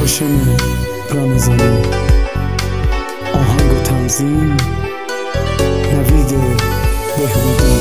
هاشم رمضانی. آهنگ و تنظیم نوید بهبودی.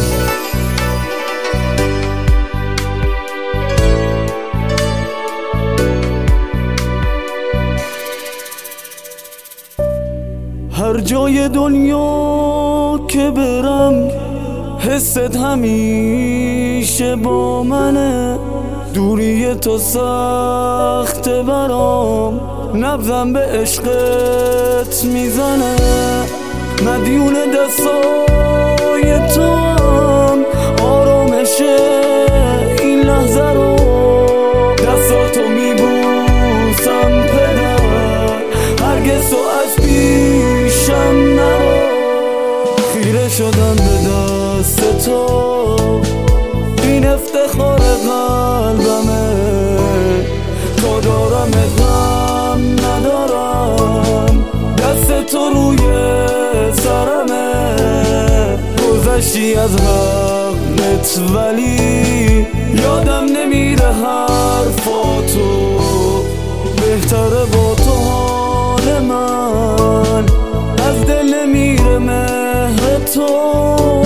هر جای دنیا که برم حست همیشه با منه، دوری تو سخت برام، نبضم به عشقت میزنه، مدیون دستای تو هم آرامش این لحظه رو، دستاتو میبوسم پدر، هرگز تو از پیشم نرو، خیره شدم به دست تو، این افتخار قلبمه، تا دارم غم ندارم، دست تو روی سرمه، گذشتی از حقت ولی یادم نمیره حرفاتو، بهتره با تو حال من، از دل نمیره مهر تو.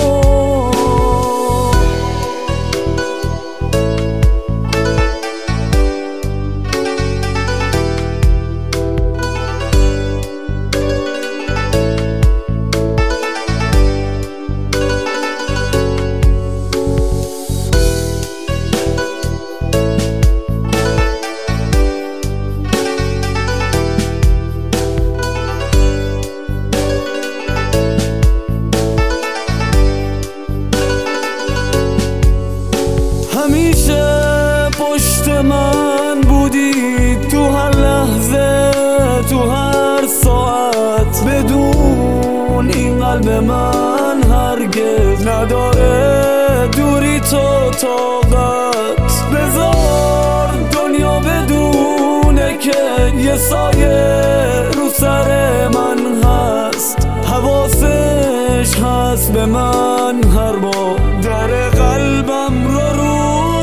همیشه پشت من بودی، تو هر لحظه، تو هر ساعت، بدون این قلب من هرگز نداره دوری تو طاقت، بذار دنیا بدونه که یه سایه رو سر من هست، حواسش هست به من هر بار در قلبم رو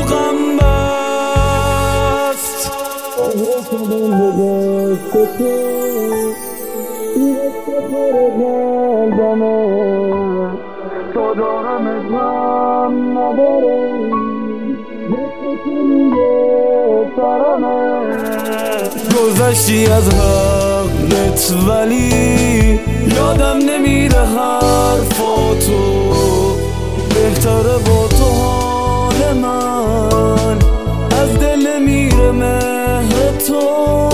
تو دارم ازم نداره، گذشتی از حقت ولی یادم نمیره حرفاتو، بهتره با تو حال من، از دل نمیره مهر تو.